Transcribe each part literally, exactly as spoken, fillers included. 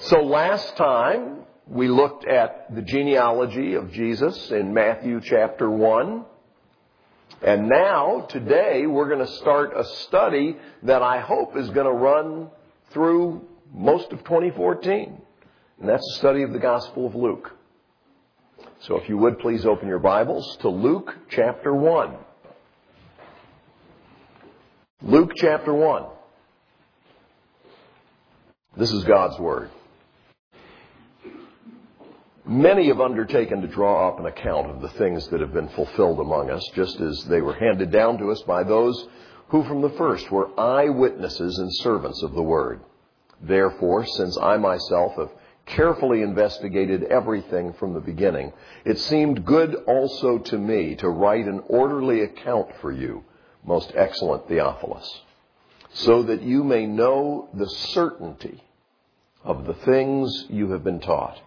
So last time we looked at the genealogy of Jesus in Matthew chapter one. And now, today, we're going to start a study that I hope is going to run through most of twenty fourteen. And that's a study of the Gospel of Luke. So if you would, please open your Bibles to Luke chapter one. Luke chapter one. This is God's Word. Many have undertaken to draw up an account of the things that have been fulfilled among us, just as they were handed down to us by those who from the first were eyewitnesses and servants of the Word. Therefore, since I myself have carefully investigated everything from the beginning, it seemed good also to me to write an orderly account for you, most excellent Theophilus, so that you may know the certainty of the things you have been taught.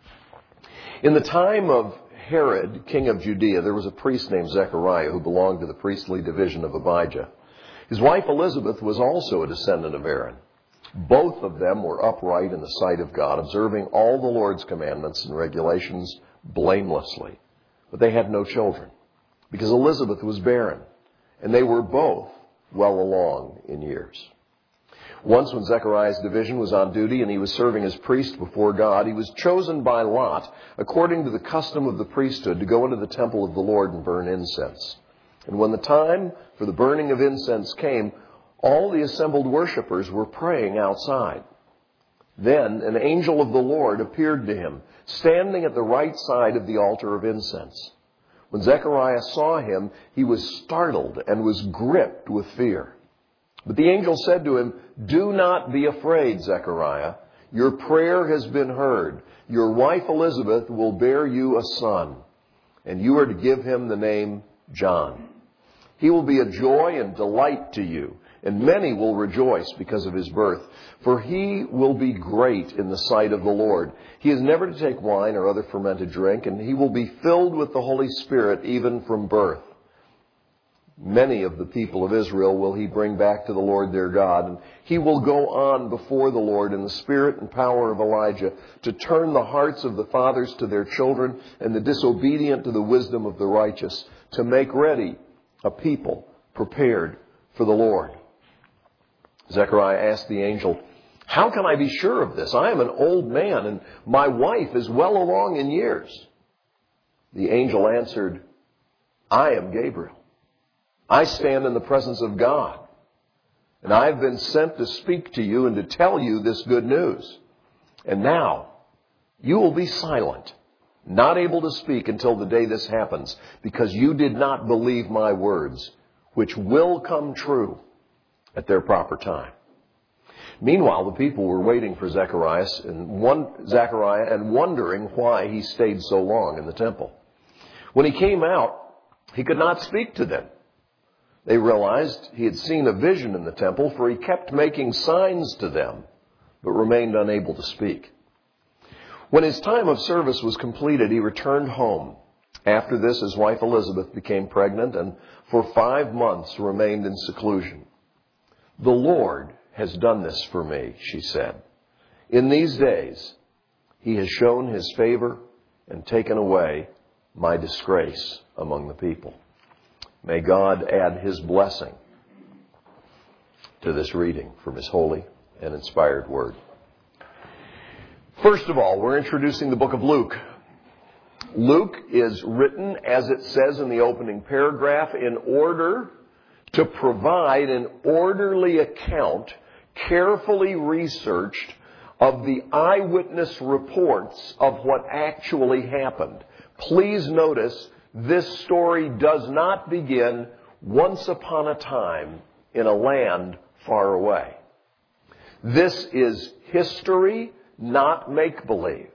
In the time of Herod, king of Judea, there was a priest named Zechariah who belonged to the priestly division of Abijah. His wife Elizabeth was also a descendant of Aaron. Both of them were upright in the sight of God, observing all the Lord's commandments and regulations blamelessly. But they had no children, because Elizabeth was barren, and they were both well along in years. Once when Zechariah's division was on duty and he was serving as priest before God, he was chosen by lot, according to the custom of the priesthood, to go into the temple of the Lord and burn incense. And when the time for the burning of incense came, all the assembled worshipers were praying outside. Then an angel of the Lord appeared to him, standing at the right side of the altar of incense. When Zechariah saw him, he was startled and was gripped with fear. But the angel said to him, "Do not be afraid, Zechariah. Your prayer has been heard. Your wife Elizabeth will bear you a son, and you are to give him the name John. He will be a joy and delight to you, and many will rejoice because of his birth, for he will be great in the sight of the Lord. He is never to take wine or other fermented drink, and he will be filled with the Holy Spirit even from birth. Many of the people of Israel will he bring back to the Lord their God, and he will go on before the Lord in the spirit and power of Elijah to turn the hearts of the fathers to their children and the disobedient to the wisdom of the righteous, to make ready a people prepared for the Lord." Zechariah asked the angel, "How can I be sure of this? I am an old man, and my wife is well along in years." The angel answered, "I am Gabriel. I stand in the presence of God, and I have been sent to speak to you and to tell you this good news. And now you will be silent, not able to speak until the day this happens, because you did not believe my words, which will come true at their proper time." Meanwhile, the people were waiting for Zechariah and, one, Zechariah and wondering why he stayed so long in the temple. When he came out, he could not speak to them. They realized he had seen a vision in the temple, for he kept making signs to them, but remained unable to speak. When his time of service was completed, he returned home. After this, his wife Elizabeth became pregnant, and for five months remained in seclusion. "The Lord has done this for me," she said. "In these days, he has shown his favor and taken away my disgrace among the people." May God add his blessing to this reading from his holy and inspired word. First of all, we're introducing the book of Luke. Luke is written, as it says in the opening paragraph, in order to provide an orderly account, carefully researched, of the eyewitness reports of what actually happened. Please notice, this story does not begin once upon a time in a land far away. This is history, not make-believe.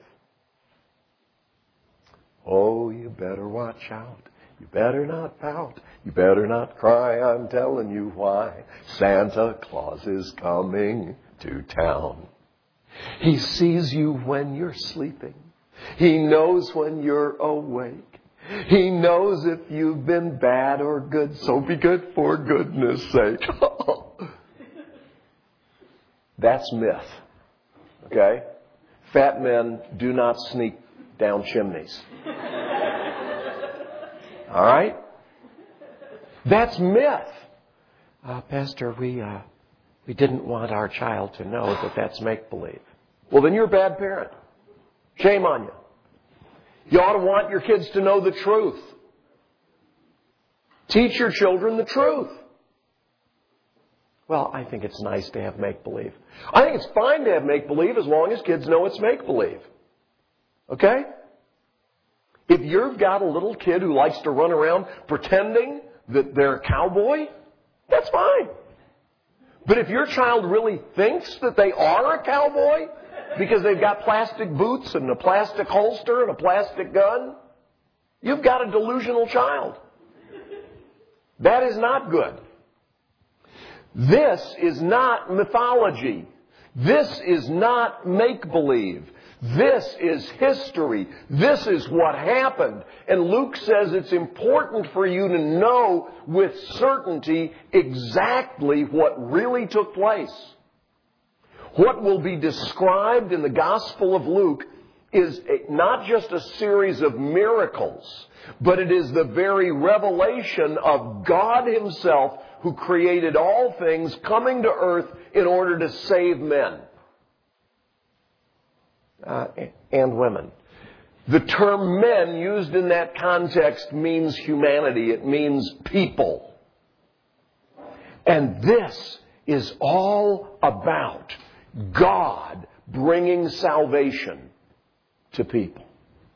Oh, you better watch out. You better not pout. You better not cry. I'm telling you why. Santa Claus is coming to town. He sees you when you're sleeping. He knows when you're awake. He knows if you've been bad or good, so be good for goodness sake. That's myth. Okay? fat men do not sneak down chimneys. All right? That's myth. Uh, Pastor, we uh, we didn't want our child to know that that's make-believe. Well, then you're a bad parent. Shame on you. You ought to want your kids to know the truth. Teach your children the truth. Well, I think it's nice to have make-believe. I think it's fine to have make-believe as long as kids know it's make-believe. Okay? If you've got a little kid who likes to run around pretending that they're a cowboy, that's fine. But if your child really thinks that they are a cowboy because they've got plastic boots and a plastic holster and a plastic gun, you've got a delusional child. That is not good. This is not mythology. This is not make-believe. This is history. This is what happened. And Luke says it's important for you to know with certainty exactly what really took place. What will be described in the Gospel of Luke is not just a series of miracles, but it is the very revelation of God Himself who created all things coming to earth in order to save men. Uh, and women. The term men used in that context means humanity. It means people. And this is all about God bringing salvation to people.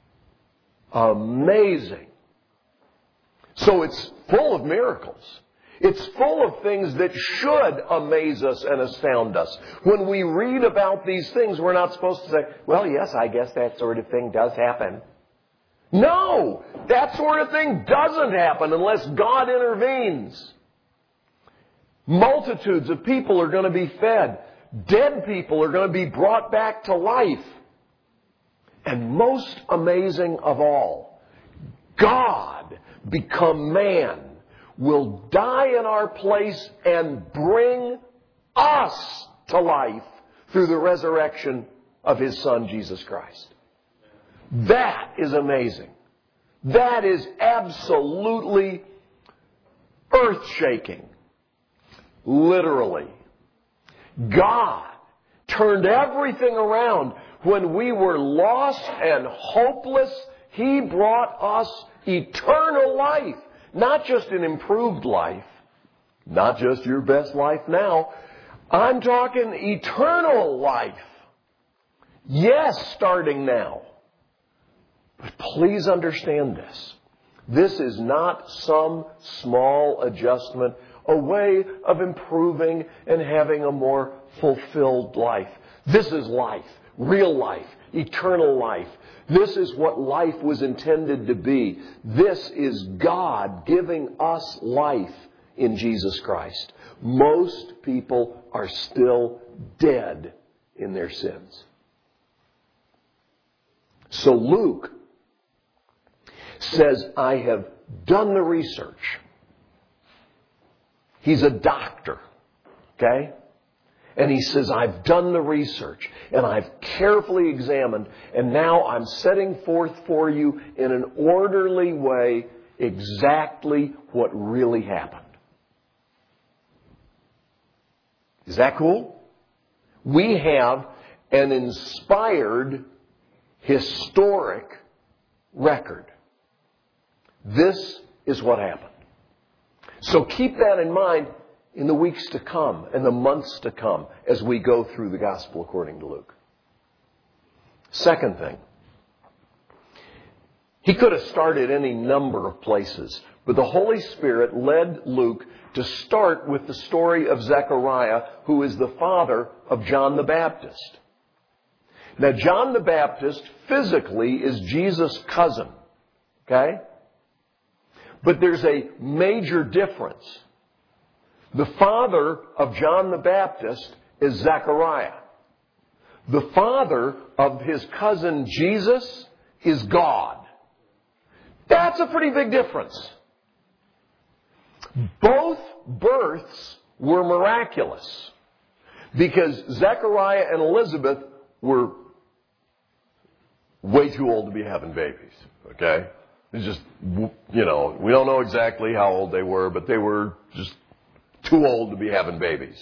Amazing. So it's full of miracles. It's full of things that should amaze us and astound us. When we read about these things, we're not supposed to say, well, yes, I guess that sort of thing does happen. No! That sort of thing doesn't happen unless God intervenes. Multitudes of people are going to be fed. Dead people are going to be brought back to life. And most amazing of all, God become man, will die in our place and bring us to life through the resurrection of His Son, Jesus Christ. That is amazing. That is absolutely earth-shaking. Literally. God turned everything around. When we were lost and hopeless, He brought us eternal life. Not just an improved life. Not just your best life now. I'm talking eternal life. Yes, starting now. But please understand this. This is not some small adjustment, a way of improving and having a more fulfilled life. This is life. Real life. Eternal life. This is what life was intended to be. This is God giving us life in Jesus Christ. Most people are still dead in their sins. So Luke says, I have done the research. He's a doctor. Okay? And he says, I've done the research and I've carefully examined, and now I'm setting forth for you in an orderly way exactly what really happened. Is that cool? We have an inspired, historic record. This is what happened. So keep that in mind in the weeks to come and the months to come as we go through the Gospel according to Luke. Second thing. He could have started any number of places, but the Holy Spirit led Luke to start with the story of Zechariah, who is the father of John the Baptist. Now, John the Baptist physically is Jesus' cousin. Okay? But there's a major difference. The father of John the Baptist is Zechariah. The father of his cousin Jesus is God. That's a pretty big difference. Both births were miraculous because Zechariah and Elizabeth were way too old to be having babies, okay? It's just, you know, we don't know exactly how old they were, but they were just too old to be having babies.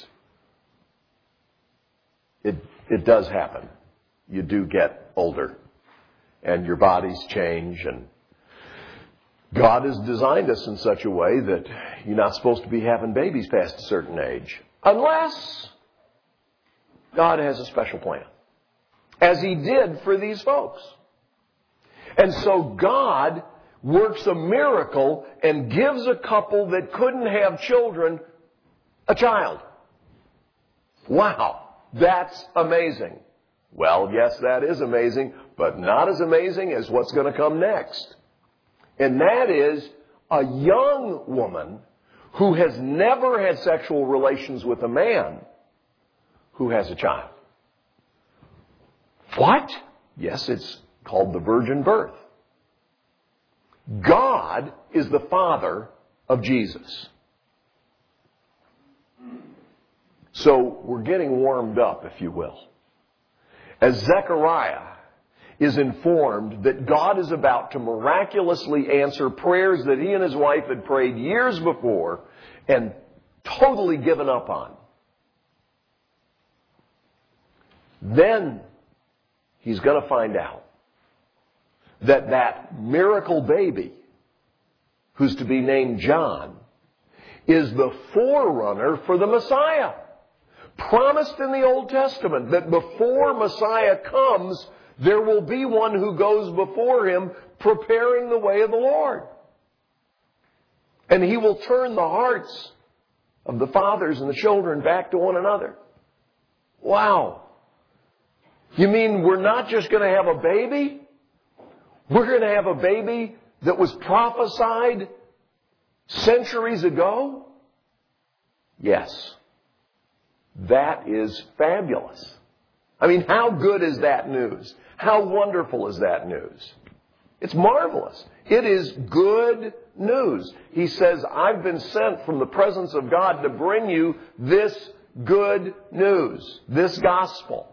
It, it does happen. You do get older, and your bodies change, and God has designed us in such a way that you're not supposed to be having babies past a certain age, unless God has a special plan, as He did for these folks. And so God works a miracle and gives a couple that couldn't have children a child. Wow, that's amazing. Well, yes, that is amazing, but not as amazing as what's going to come next. And that is a young woman who has never had sexual relations with a man who has a child. What? Yes, it's called the virgin birth. God is the father of Jesus. So we're getting warmed up, if you will, as Zechariah is informed that God is about to miraculously answer prayers that he and his wife had prayed years before and totally given up on. Then he's going to find out that that miracle baby, who's to be named John, is the forerunner for the Messiah. Promised in the Old Testament that before Messiah comes, there will be one who goes before him preparing the way of the Lord. And he will turn the hearts of the fathers and the children back to one another. Wow. You mean we're not just going to have a baby? We're going to have a baby that was prophesied centuries ago? Yes. That is fabulous. I mean, how good is that news? How wonderful is that news? It's marvelous. It is good news. He says, I've been sent from the presence of God to bring you this good news, this gospel.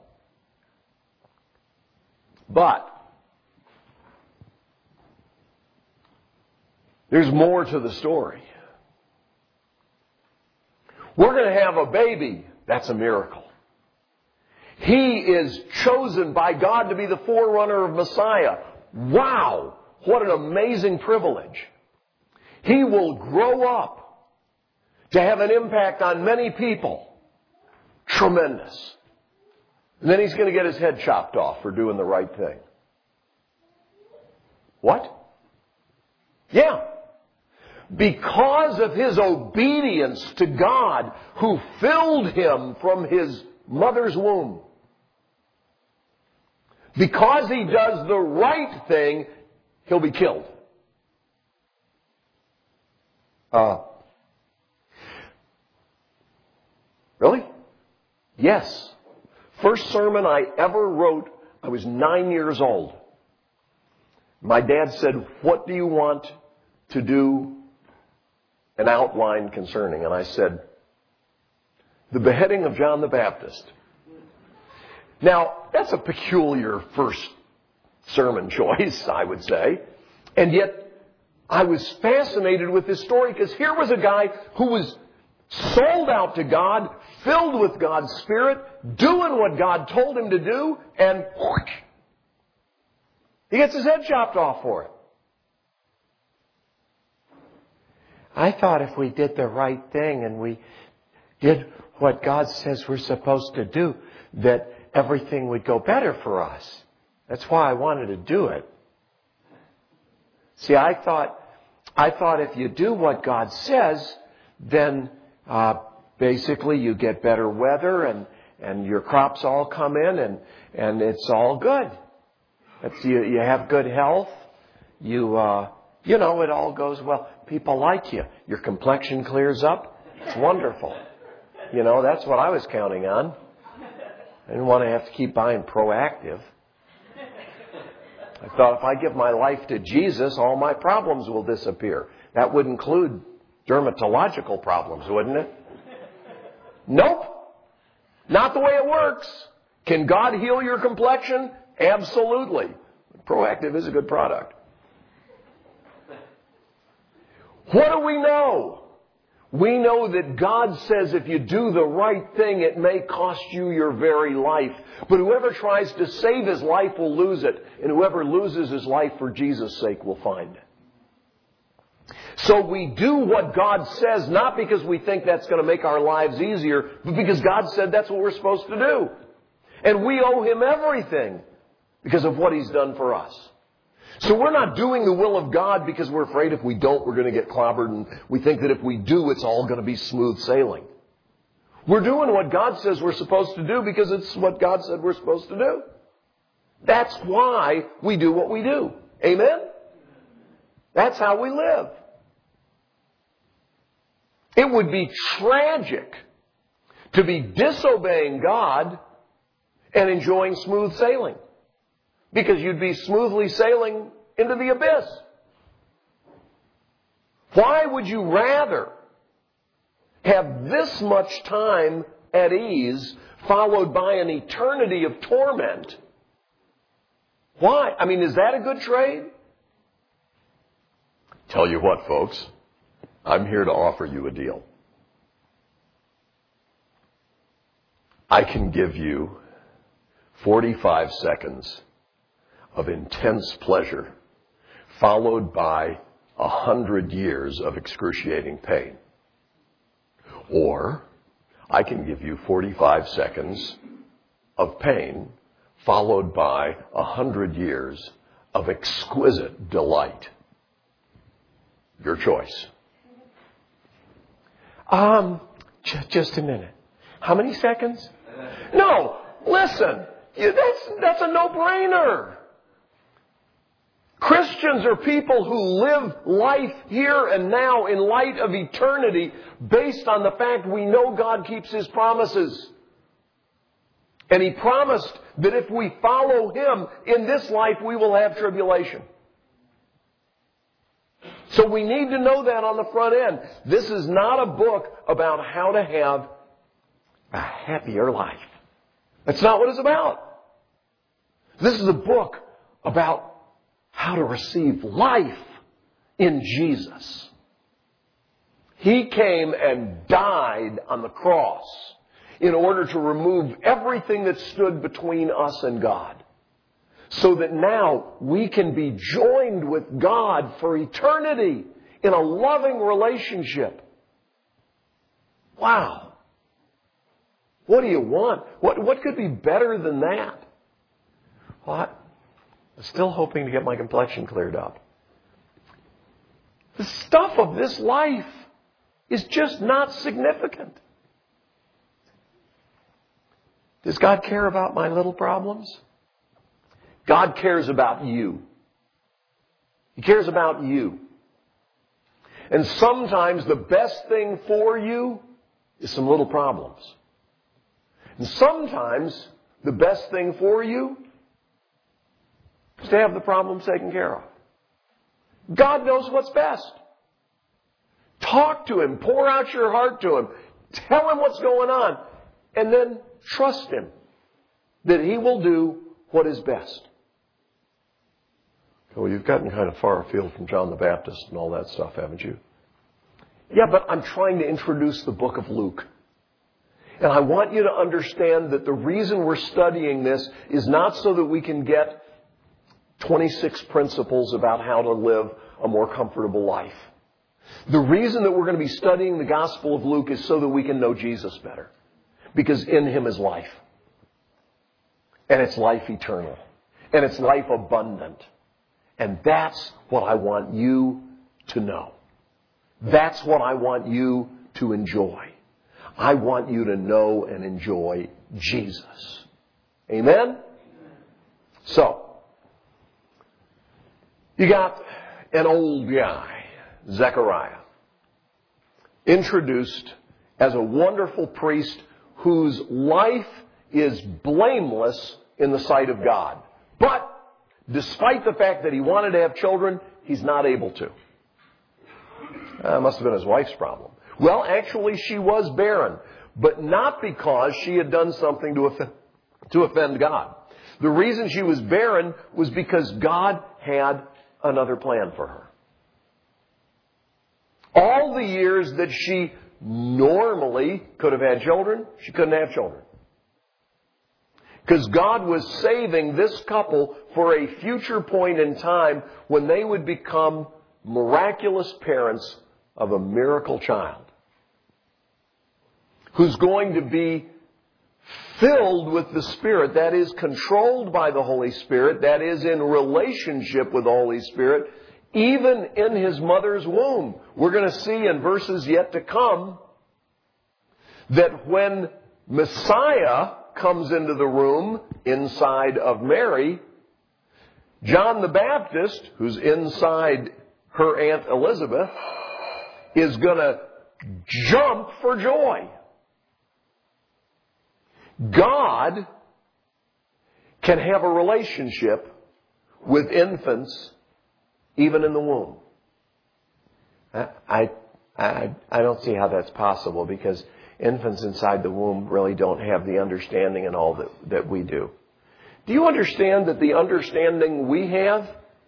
But there's more to the story. We're going to have a baby. That's a miracle. He is chosen by God to be the forerunner of Messiah. Wow! What an amazing privilege. He will grow up to have an impact on many people. Tremendous. And then he's going to get his head chopped off for doing the right thing. What? Yeah. Because of his obedience to God, who filled him from his mother's womb. Because he does the right thing, he'll be killed. Uh, really? Yes. First sermon I ever wrote, I was nine years old. My dad said, what do you want to do an outline concerning? And I said, the beheading of John the Baptist. Now, that's a peculiar first sermon choice, I would say. And yet, I was fascinated with this story because here was a guy who was sold out to God, filled with God's Spirit, doing what God told him to do, and whoosh, he gets his head chopped off for it. I thought if we did the right thing and we did what God says we're supposed to do, that everything would go better for us. That's why I wanted to do it. See, I thought, I thought if you do what God says, then uh, basically you get better weather and, and your crops all come in and, and it's all good. It's, you, you have good health. You, uh, you know, it all goes well. People like you. Your complexion clears up. It's wonderful. You know, that's what I was counting on. I didn't want to have to keep buying Proactive. I thought if I give my life to Jesus, all my problems will disappear. That would include dermatological problems, wouldn't it? Nope. Not the way it works. Can God heal your complexion? Absolutely. Proactiv is a good product. What do we know? We know that God says if you do the right thing, it may cost you your very life. But whoever tries to save his life will lose it. And whoever loses his life for Jesus' sake will find it. So we do what God says, not because we think that's going to make our lives easier, but because God said that's what we're supposed to do. And we owe him everything because of what he's done for us. So we're not doing the will of God because we're afraid if we don't, we're going to get clobbered, and we think that if we do, it's all going to be smooth sailing. We're doing what God says we're supposed to do because it's what God said we're supposed to do. That's why we do what we do. Amen? That's how we live. It would be tragic to be disobeying God and enjoying smooth sailing, because you'd be smoothly sailing into the abyss. Why would you rather have this much time at ease followed by an eternity of torment? Why? I mean, is that a good trade? Tell you what, folks, I'm here to offer you a deal. I can give you forty-five seconds of intense pleasure, followed by a hundred years of excruciating pain. Or I can give you forty-five seconds of pain, followed by a hundred years of exquisite delight. Your choice. Um, j- just a minute. How many seconds? No, listen, that's, that's a no-brainer. Christians are people who live life here and now in light of eternity based on the fact we know God keeps his promises. And he promised that if we follow him in this life, we will have tribulation. So we need to know that on the front end. This is not a book about how to have a happier life. That's not what it's about. This is a book about how to receive life in Jesus. He came and died on the cross in order to remove everything that stood between us and God, so that now we can be joined with God for eternity in a loving relationship. Wow. What do you want? What, what could be better than that? What? I'm still hoping to get my complexion cleared up. The stuff of this life is just not significant. Does God care about my little problems? God cares about you. He cares about you. And sometimes the best thing for you is some little problems. And sometimes the best thing for you is to have the problems taken care of. God knows what's best. Talk to him. Pour out your heart to him. Tell him what's going on. And then trust him that he will do what is best. Well, you've gotten kind of far afield from John the Baptist and all that stuff, haven't you? Yeah, but I'm trying to introduce the book of Luke. And I want you to understand that the reason we're studying this is not so that we can get twenty-six principles about how to live a more comfortable life. The reason that we're going to be studying the Gospel of Luke is so that we can know Jesus better. Because in him is life. And it's life eternal. And it's life abundant. And that's what I want you to know. That's what I want you to enjoy. I want you to know and enjoy Jesus. Amen? So, you got an old guy, Zechariah, introduced as a wonderful priest whose life is blameless in the sight of God. But despite the fact that he wanted to have children, he's not able to. That must have been his wife's problem. Well, actually, she was barren, but not because she had done something to offend, to offend God. The reason she was barren was because God had another plan for her. All the years that she normally could have had children, she couldn't have children. Because God was saving this couple for a future point in time when they would become miraculous parents of a miracle child who's going to be filled with the Spirit, that is controlled by the Holy Spirit, that is in relationship with the Holy Spirit, even in his mother's womb. We're going to see in verses yet to come that when Messiah comes into the room inside of Mary, John the Baptist, who's inside her Aunt Elizabeth, is going to jump for joy. God can have a relationship with infants even in the womb. I, I, I don't see how that's possible, because infants inside the womb really don't have the understanding and all that, that we do. Do you understand that the understanding we have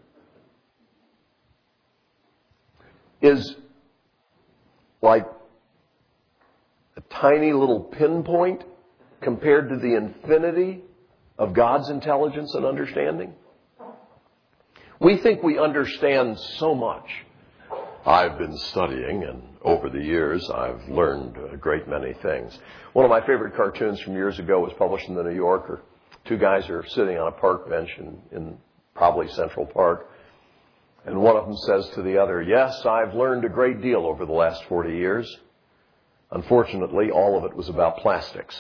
is like a tiny little pinpoint compared to the infinity of God's intelligence and understanding? We think we understand so much. I've been studying, and over the years I've learned a great many things. One of my favorite cartoons from years ago was published in the New Yorker. Two guys are sitting on a park bench in, in probably Central Park, and one of them says to the other, "Yes, I've learned a great deal over the last forty years. Unfortunately, all of it was about plastics."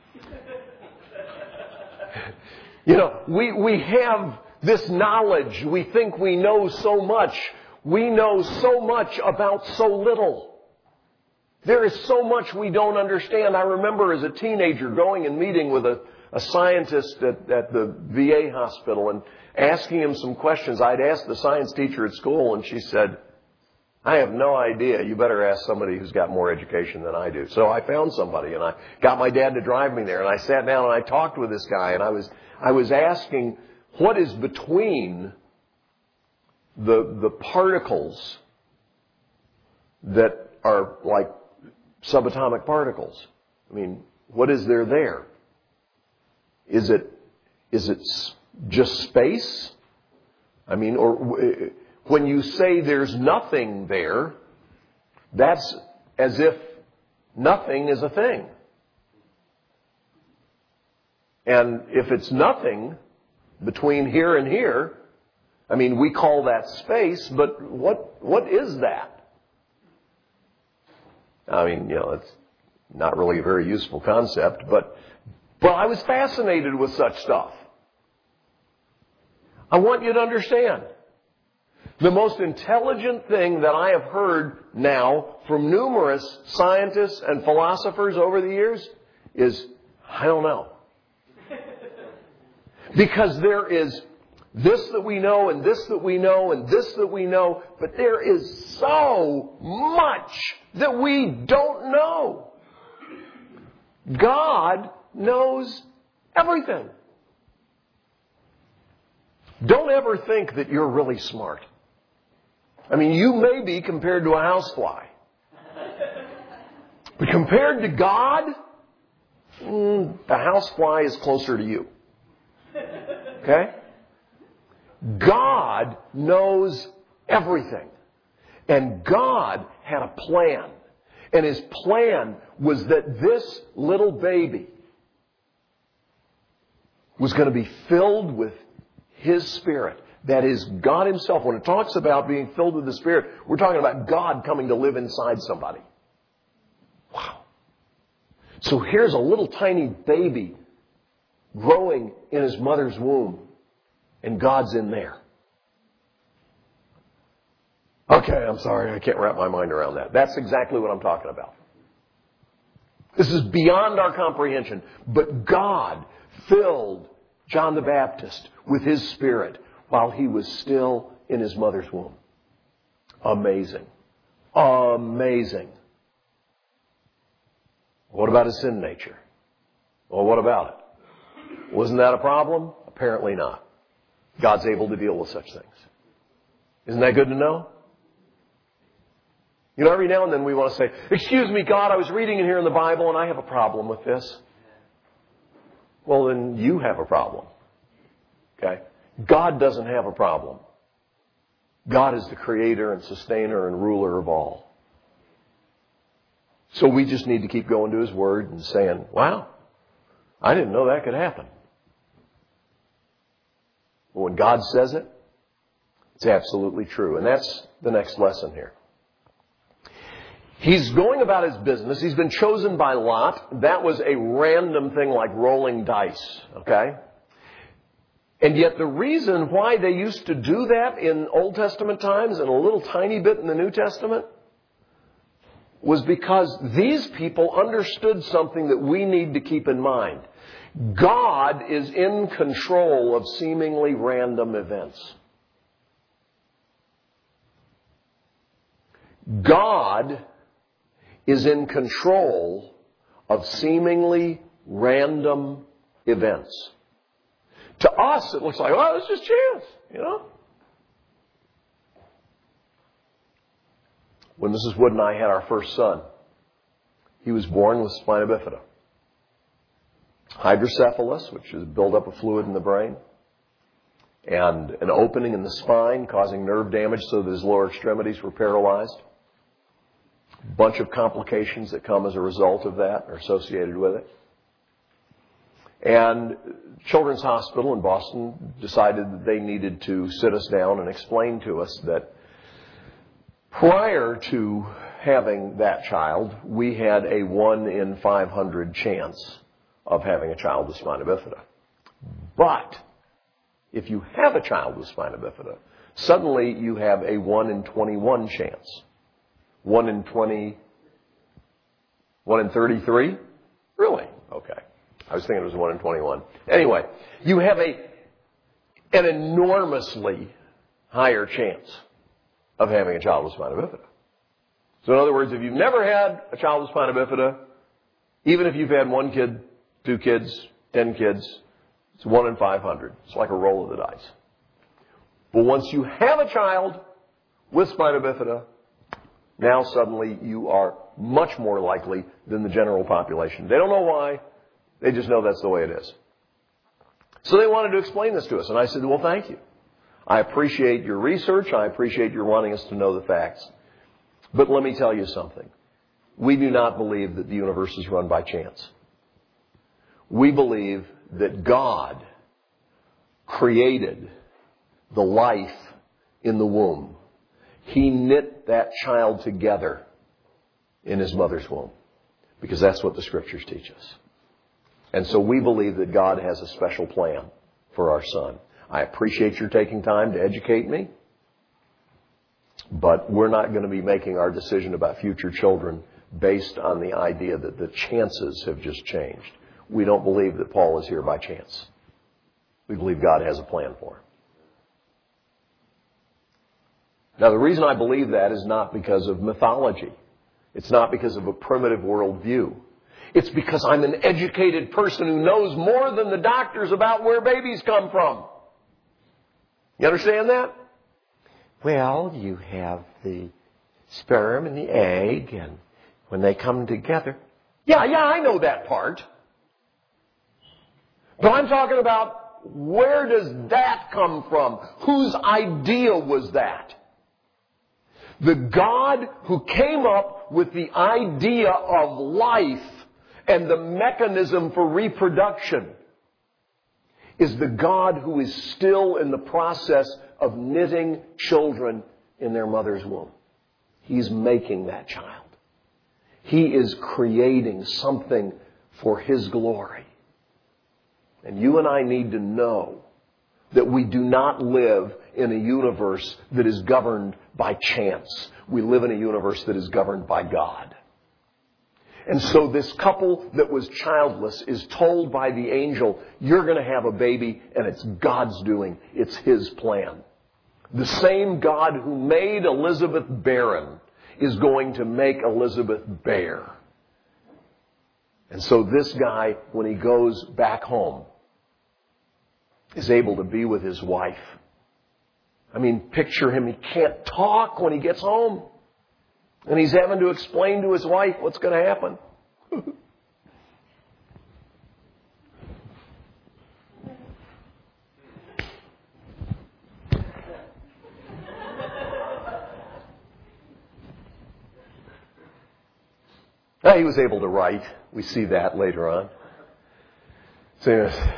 You know, we, we have this knowledge. We think we know so much. We know so much about so little. There is so much we don't understand. I remember as a teenager going and meeting with a, a scientist at, at the V A hospital and asking him some questions. I'd asked the science teacher at school, and she said, "I have no idea. You better ask somebody who's got more education than I do." So I found somebody, and I got my dad to drive me there, and I sat down and I talked with this guy, and I was I was asking what is between the the particles that are like subatomic particles. I mean, what is there there? Is it is it just space? I mean, or when you say there's nothing there, that's as if nothing is a thing. And if it's nothing between here and here, I mean, we call that space, but what what is that? I mean, you know, it's not really a very useful concept, but but I was fascinated with such stuff. I want you to understand, the most intelligent thing that I have heard now from numerous scientists and philosophers over the years is, I don't know. Because there is this that we know, and this that we know, and this that we know, but there is so much that we don't know. God knows everything. Don't ever think that you're really smart. I mean, you may be compared to a housefly. But compared to God, mm, the housefly is closer to you. Okay? God knows everything. And God had a plan. And His plan was that this little baby was going to be filled with His Spirit. That is God Himself. When it talks about being filled with the Spirit, we're talking about God coming to live inside somebody. Wow. So here's a little tiny baby growing in his mother's womb, and God's in there. Okay, I'm sorry, I can't wrap my mind around that. That's exactly what I'm talking about. This is beyond our comprehension. But God filled John the Baptist with His Spirit while he was still in his mother's womb. Amazing. Amazing. What about his sin nature? Well, what about it? Wasn't that a problem? Apparently not. God's able to deal with such things. Isn't that good to know? You know, every now and then we want to say, excuse me, God, I was reading in here in the Bible and I have a problem with this. Well, then you have a problem. Okay? God doesn't have a problem. God is the creator and sustainer and ruler of all. So we just need to keep going to His Word and saying, wow, I didn't know that could happen. But when God says it, it's absolutely true. And that's the next lesson here. He's going about his business. He's been chosen by Lot. That was a random thing like rolling dice. Okay? And yet the reason why they used to do that in Old Testament times and a little tiny bit in the New Testament was because these people understood something that we need to keep in mind. God is in control of seemingly random events. God is in control of seemingly random events. To us, it looks like, oh, it's just chance, you know. When Missus Wood and I had our first son, he was born with spina bifida. Hydrocephalus, which is buildup of fluid in the brain, and an opening in the spine causing nerve damage so that his lower extremities were paralyzed. A bunch of complications that come as a result of that are associated with it. And Children's Hospital in Boston decided that they needed to sit us down and explain to us that prior to having that child, we had a one in five hundred chance of having a child with spina bifida. But if you have a child with spina bifida, suddenly you have a one in twenty-one chance. one in twenty, one in thirty-three? Really? Okay. I was thinking it was one in twenty-one. Anyway, you have a an enormously higher chance of having a child with spina bifida. So in other words, if you've never had a child with spina bifida, even if you've had one kid, two kids, ten kids, it's one in five hundred. It's like a roll of the dice. But once you have a child with spina bifida, now suddenly you are much more likely than the general population. They don't know why. They just know that's the way it is. So they wanted to explain this to us. And I said, well, thank you. I appreciate your research. I appreciate your wanting us to know the facts. But let me tell you something. We do not believe that the universe is run by chance. We believe that God created the life in the womb. He knit that child together in his mother's womb. Because that's what the Scriptures teach us. And so we believe that God has a special plan for our son. I appreciate your taking time to educate me. But we're not going to be making our decision about future children based on the idea that the chances have just changed. We don't believe that Paul is here by chance. We believe God has a plan for him. Now, the reason I believe that is not because of mythology. It's not because of a primitive worldview. It's because I'm an educated person who knows more than the doctors about where babies come from. You understand that? Well, you have the sperm and the egg, and when they come together... Yeah, yeah, I know that part. But I'm talking about, where does that come from? Whose idea was that? The God who came up with the idea of life and the mechanism for reproduction is the God who is still in the process of knitting children in their mother's womb. He's making that child. He is creating something for His glory. And you and I need to know that we do not live in a universe that is governed by chance. We live in a universe that is governed by God. And so this couple that was childless is told by the angel, you're going to have a baby, and it's God's doing. It's His plan. The same God who made Elizabeth barren is going to make Elizabeth bear. And so this guy, when he goes back home, is able to be with his wife. I mean, picture him. He can't talk when he gets home. And he's having to explain to his wife what's going to happen. Now, he was able to write. We see that later on. So, yes.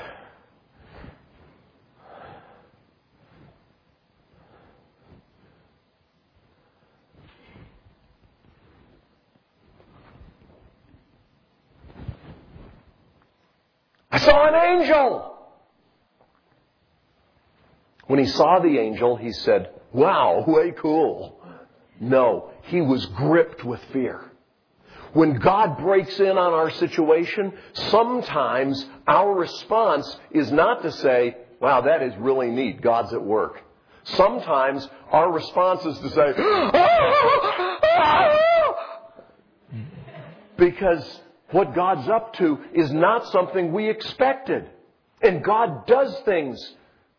I saw an angel. When he saw the angel, he said, wow, way cool. No, he was gripped with fear. When God breaks in on our situation, sometimes our response is not to say, wow, that is really neat. God's at work. Sometimes our response is to say, because what God's up to is not something we expected. And God does things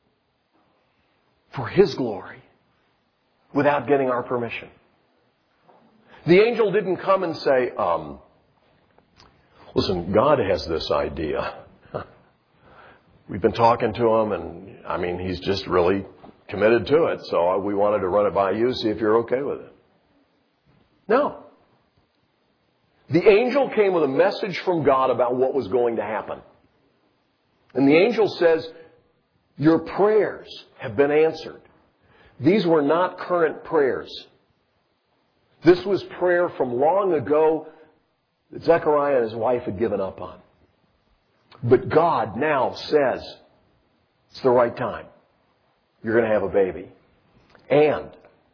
for His glory without getting our permission. The angel didn't come and say, um, listen, God has this idea. We've been talking to him, and I mean, he's just really committed to it. So we wanted to run it by you, see if you're okay with it. No. The angel came with a message from God about what was going to happen. And the angel says, your prayers have been answered. These were not current prayers. This was prayer from long ago that Zechariah and his wife had given up on. But God now says, it's the right time. You're going to have a baby. And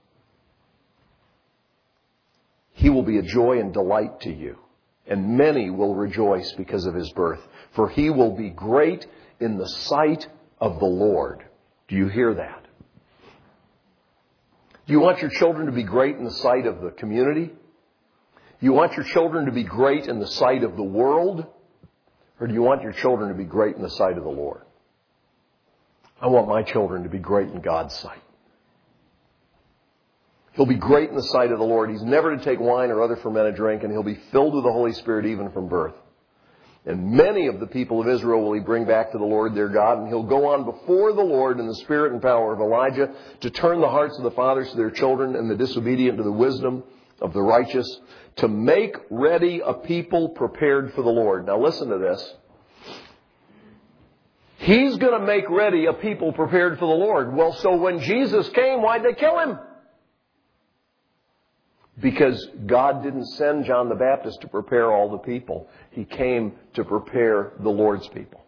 he will be a joy and delight to you. And many will rejoice because of his birth. For he will be great in the sight of the Lord. Do you hear that? Do you want your children to be great in the sight of the community? Do you want your children to be great in the sight of the world? Or do you want your children to be great in the sight of the Lord? I want my children to be great in God's sight. He'll be great in the sight of the Lord. He's never to take wine or other fermented drink, and he'll be filled with the Holy Spirit even from birth. And many of the people of Israel will he bring back to the Lord their God, and he'll go on before the Lord in the spirit and power of Elijah to turn the hearts of the fathers to their children and the disobedient to the wisdom of the righteous, to make ready a people prepared for the Lord. Now listen to this. He's going to make ready a people prepared for the Lord. Well, so when Jesus came, why'd they kill him? Because God didn't send John the Baptist to prepare all the people. He came to prepare the Lord's people.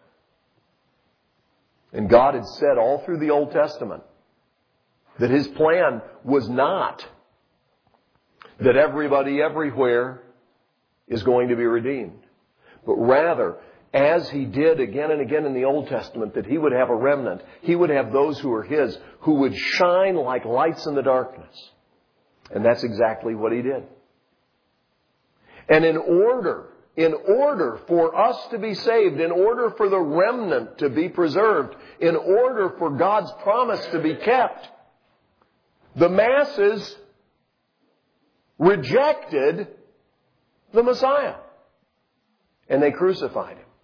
And God had said all through the Old Testament that His plan was not that everybody everywhere is going to be redeemed. But rather, as He did again and again in the Old Testament, that He would have a remnant. He would have those who are His, who would shine like lights in the darkness. And that's exactly what He did. And in order, in order for us to be saved, in order for the remnant to be preserved, in order for God's promise to be kept, the masses rejected the Messiah. And they crucified Him.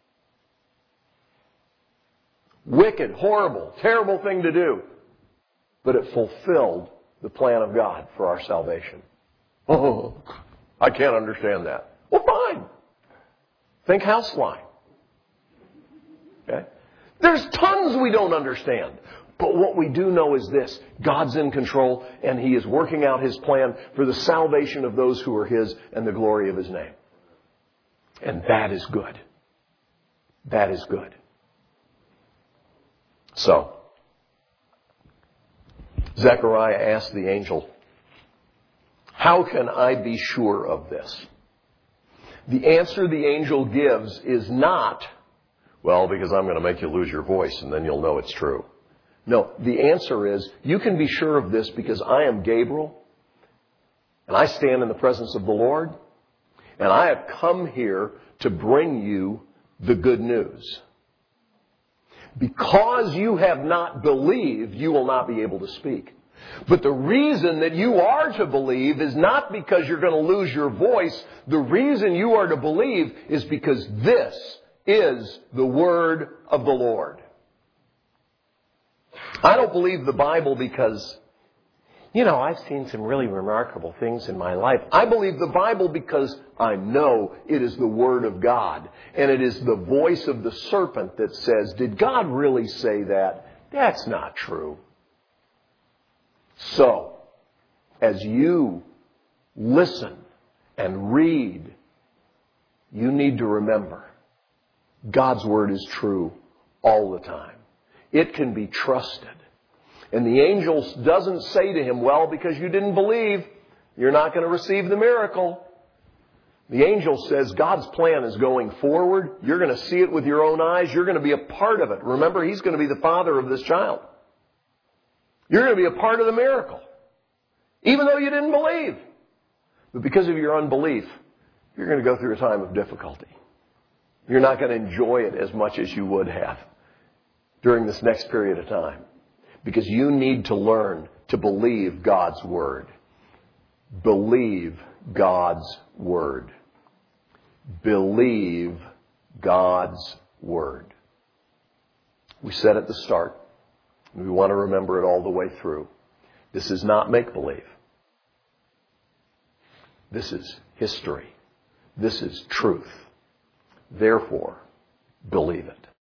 Wicked, horrible, terrible thing to do. But it fulfilled the plan of God for our salvation. Oh, I can't understand that. Well, fine. Think housefly. Okay? There's tons we don't understand. But what we do know is this. God's in control, and He is working out His plan for the salvation of those who are His and the glory of His name. And that is good. That is good. So, Zechariah asked the angel, how can I be sure of this? The answer the angel gives is not, well, because I'm going to make you lose your voice and then you'll know it's true. No, the answer is, you can be sure of this because I am Gabriel and I stand in the presence of the Lord and I have come here to bring you the good news. Because you have not believed, you will not be able to speak. But the reason that you are to believe is not because you're going to lose your voice. The reason you are to believe is because this is the word of the Lord. I don't believe the Bible because, you know, I've seen some really remarkable things in my life. I believe the Bible because I know it is the Word of God. And it is the voice of the serpent that says, did God really say that? That's not true. So, as you listen and read, you need to remember, God's Word is true all the time. It can be trusted. And the angel doesn't say to him, well, because you didn't believe, you're not going to receive the miracle. The angel says God's plan is going forward. You're going to see it with your own eyes. You're going to be a part of it. Remember, he's going to be the father of this child. You're going to be a part of the miracle, even though you didn't believe. But because of your unbelief, you're going to go through a time of difficulty. You're not going to enjoy it as much as you would have during this next period of time. Because you need to learn to believe God's Word. Believe God's Word. Believe God's Word. We said at the start, and we want to remember it all the way through, this is not make-believe. This is history. This is truth. Therefore, believe it.